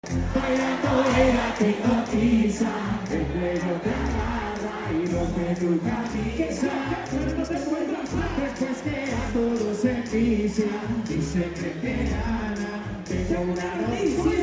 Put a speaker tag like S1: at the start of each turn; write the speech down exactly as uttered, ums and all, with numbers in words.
S1: Bailando ella te hipnotiza, el cuello te agarra y rompe tu camisa. Pero no te encuentras después que a todos se envicia. Dice que te gana, tengo una noticia.